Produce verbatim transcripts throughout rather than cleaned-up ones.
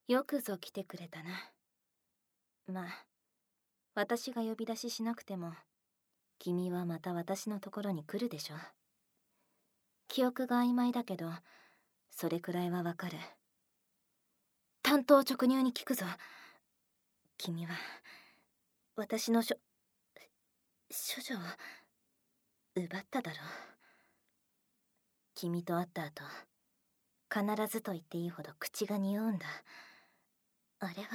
よくぞ来てくれたな。まあ、私が呼び出ししなくても、君はまた私のところに来るでしょ。記憶が曖昧だけど、それくらいはわかる。単刀直入に聞くぞ。君は、私のしょ、処女を奪っただろう。君と会った後、必ずと言っていいほど口が匂うんだ。あれは、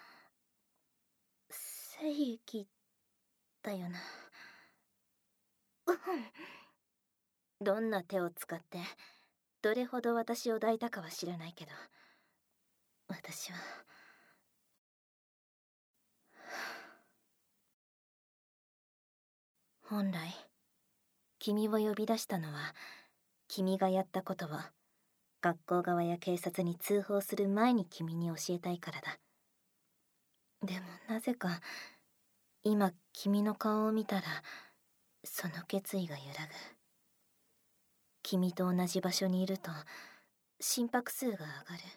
聖域だよな。うん。どんな手を使って、どれほど私を抱いたかは知らないけど、私は、本来、君を呼び出したのは、君がやったことを、学校側や警察に通報する前に君に教えたいからだ。でもなぜか、今君の顔を見たら、その決意が揺らぐ。君と同じ場所にいると、心拍数が上がる。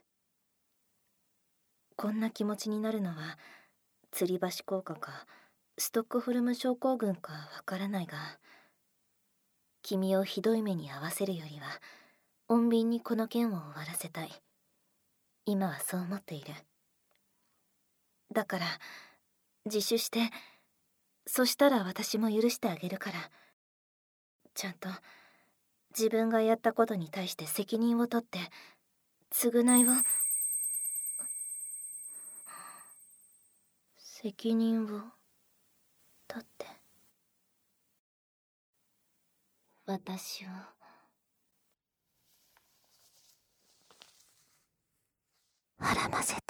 こんな気持ちになるのは、吊り橋効果か、ストックホルム症候群かわからないが、君をひどい目に遭わせるよりは、穏便にこの件を終わらせたい。今はそう思っている。だから、自首して、そしたら私も許してあげるから、ちゃんと、自分がやったことに対して責任を取って、償いを、責任を取って、私を、孕ませて。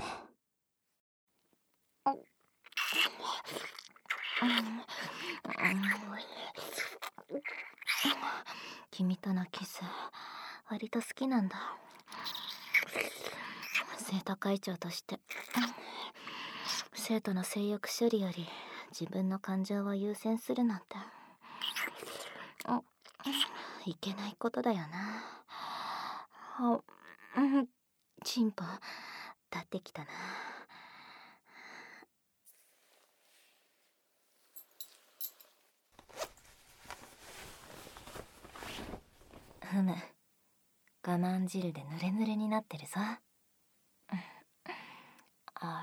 君とのキス、割と好きなんだ。生徒会長として、生徒の性欲処理より自分の感情を優先するなんて、いけないことだよな。チンポ立ってきたな。ふむ、我慢汁で濡れ濡れになってるぞ。あ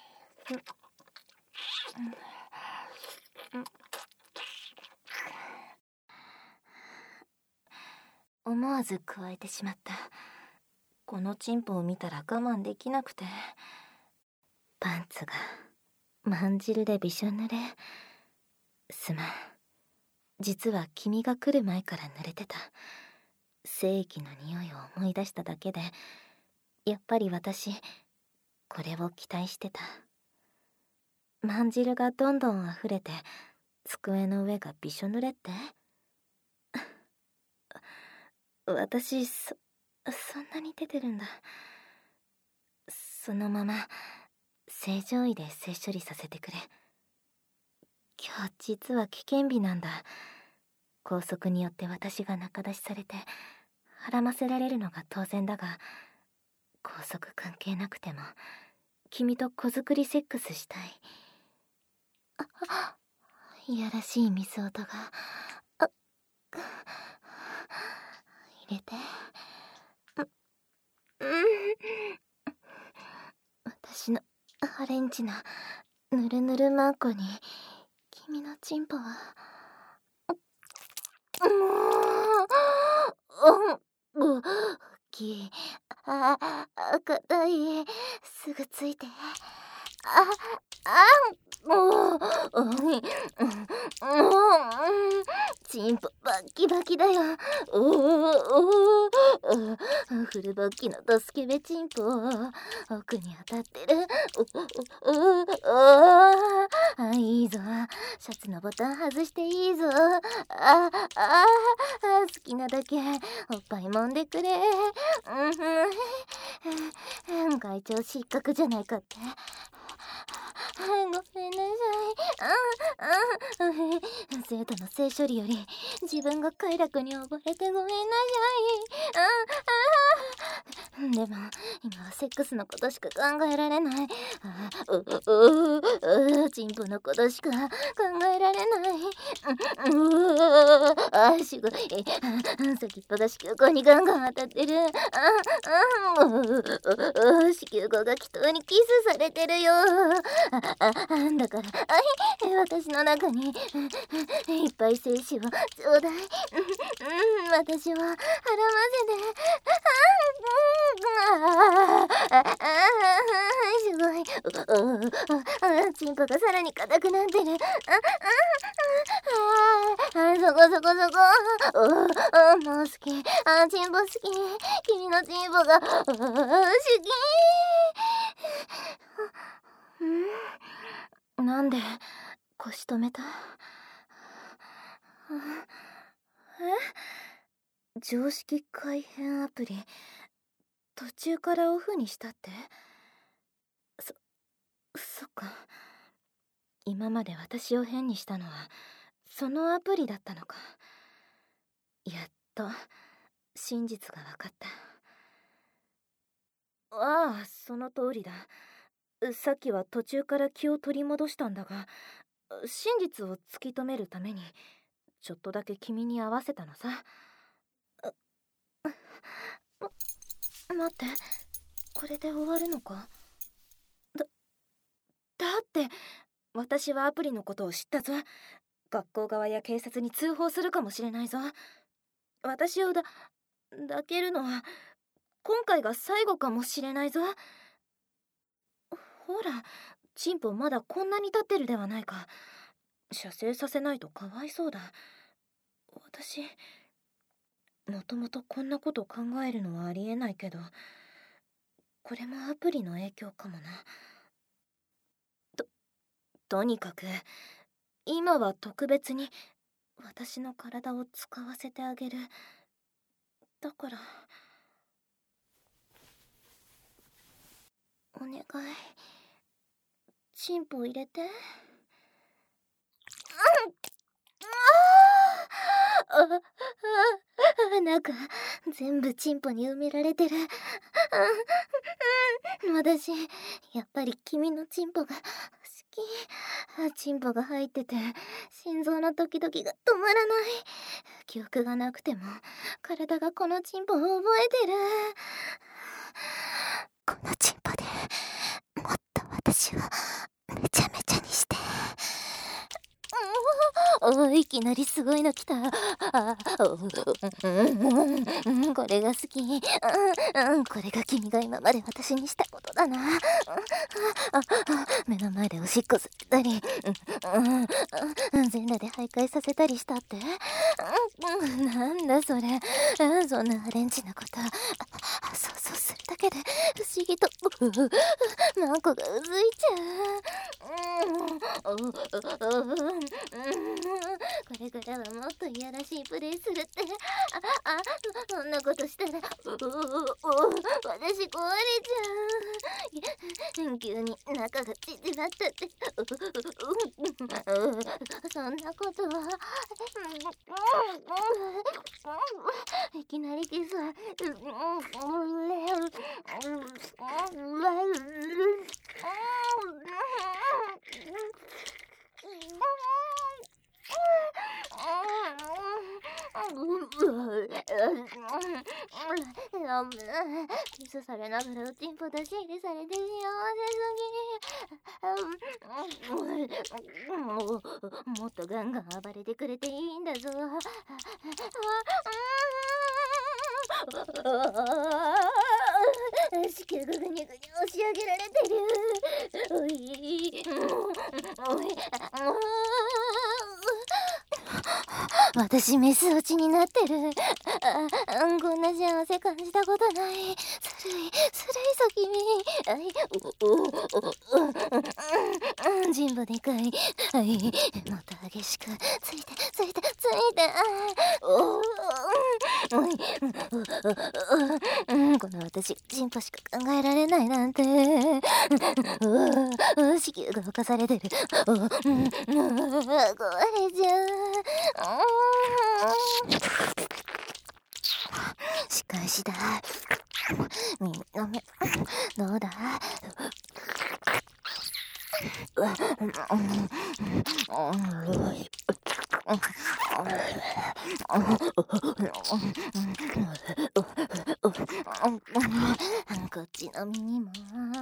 思わず加えてしまった。このチンポを見たら我慢できなくて、パンツがまん汁でびしょ濡れ。すまん。実は君が来る前から濡れてた。精液の匂いを思い出しただけで、やっぱり私、これを期待してた。まん汁がどんどん溢れて、机の上がびしょ濡れって？私、そ、そんなに出てるんだ。そのまま、正常位で性処理させてくれ。今日実は危険日なんだ。拘束によって私が仲出しされて、孕ませられるのが当然だが、拘束関係なくても、君と子作りセックスしたい。あ、いやらしい水音が。あ、入れて。うん。私のアレンジなぬるぬるマーコに、君のチンポは。もう、うん、大きい。あ、硬い。すぐついて。あ、あ、もう、うん、もう、チンポバッキバキだよ。おおおお、フルバッキのドスケベチンポ、奥に当たってる。おおおお、あ、いいぞ。シャツのボタン外していいぞ。あ、あ、好きなだけおっぱい揉んでくれ。うん、会長失格じゃないかって。 ごめんなさい。ああ生徒の性処理より自分が快楽に溺れてごめんなさい。ああでも今はセックスのことしか考えられない。あううううチンポのことしか考えられない。ううあすごい。先っぽが子宮口にガンガン当たってる。ああう子宮口が祈祷にキスされてるよ。ああだからあい私の中にいっぱい精子をちょうだい。うん私は腹ませて。ああすごい。チンポがさらに硬くなってる。ああそこそこそこ。もう好き。あチンポ好き。君のチンポが好き。んなんで腰止めた？え？常識改変アプリ途中からオフにしたって？そ、そっか。今まで私を変にしたのはそのアプリだったのか。やっと真実が分かった。ああその通りだ。さっきは途中から気を取り戻したんだが、真実を突き止めるためにちょっとだけ君に合わせたのさ。待って、これで終わるのか？だ、だって私はアプリのことを知ったぞ。学校側や警察に通報するかもしれないぞ。私をだ抱けるのは今回が最後かもしれないぞ。ほらチンポまだこんなに立ってるではないか。射精させないとかわいそうだ。私もともとこんなこと考えるのはありえないけど、これもアプリの影響かもな。ととにかく今は特別に私の体を使わせてあげる。だからお願いチンポ入れて。あああ中全部チンポに埋められてる。私やっぱり君のチンポが好き。チンポが入ってて心臓のドキドキが止まらない。記憶がなくても体がこのチンポを覚えてる。このチンポでもっと私をめちゃめちゃにして。おいきなりすごいの来た。あうんこれが好き。うんこれが君が今まで私にしたことだな。目の前でおしっこさせたり全裸で徘徊させたりしたって。なんだそれ。そんなアレンジなこと想像するだけで不思議とマンコがうずいちゃう。これからはもっといやらしいプレイするって。ああそんなことしたら私壊れちゃう。急に中が縮まっちゃってそんなことはいきなりキスはキスされながらおちんぽ出し入れされて幸せすぎ。もっとガンガン暴れてくれていいんだぞ。子宮がぐにゃぐにゃ押し上げられてる。おいおい私メス落ちになってる。あこんな幸せ感じたことない。ずるいずるいぞ君。はいおお人母でかい。はいもっと激しくついてついてついて。おおこの私人母しか考えられないなんて。 う子宮が侵されてる。ううんうん壊れちゃう。仕返しだ。みんなめどうだ。こっちの耳も。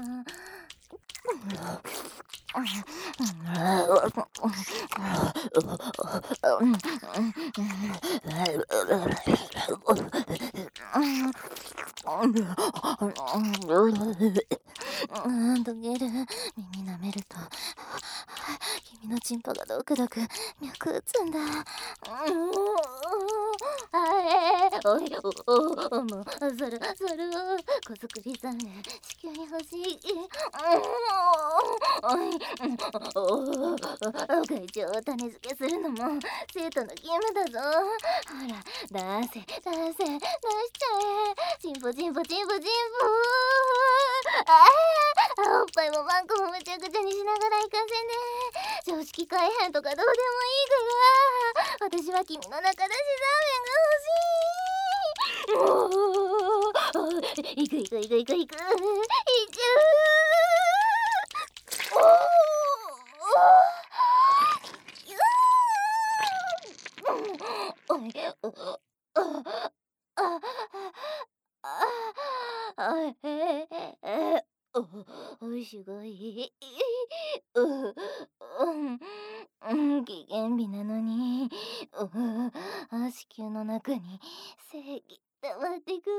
溶ける。耳舐めると君のチンポがドクドク脈打つんだ。おいおおもうそろそろ子作りさんね子宮に欲しい。お会長を種付けするのも生徒の義務だぞ。ほら出せ出せ出しちゃえ。チンポチンポチンポチンポ。あおっぱいもバンコもむちゃくちゃにしながら行かせね。常識改変とかどうでもいいから私は君の中だしラーメンが欲しい。もう行く行く行く行く行く行っちゃう。おいおあああええおおすごい。ううん期限日なのにう子宮の中に正義溜まってく。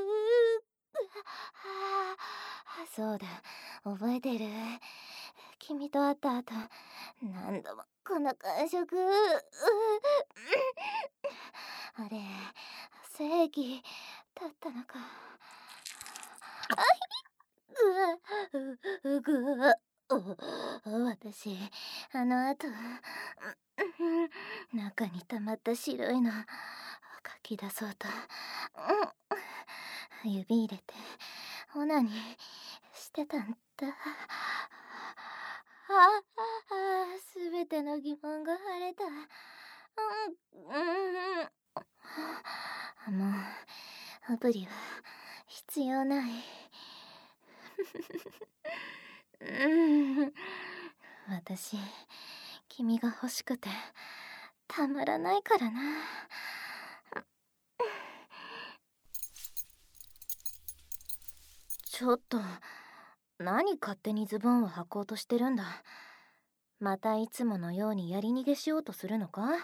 そうだ覚えてる。君と会った後何度もこの感触。あれ正義だったのか。ううぐわ私あの後中に溜まった白いのかき出そうと指入れてオナニーしてたんだ。ああすべての疑問が晴れた。うんもうアプリは必要ない。うん私君が欲しくてたまらないからな。ちょっと何勝手にズボンを履こうとしてるんだ。またいつものようにやり逃げしようとするのか。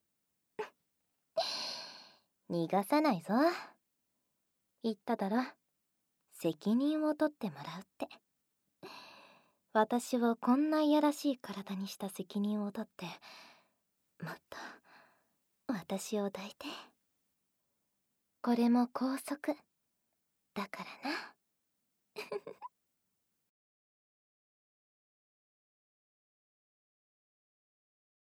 逃がさないぞ。言っただろ。責任を取ってもらうって。私をこんないやらしい体にした責任を取ってもっと私を抱いて。これも拘束だからな。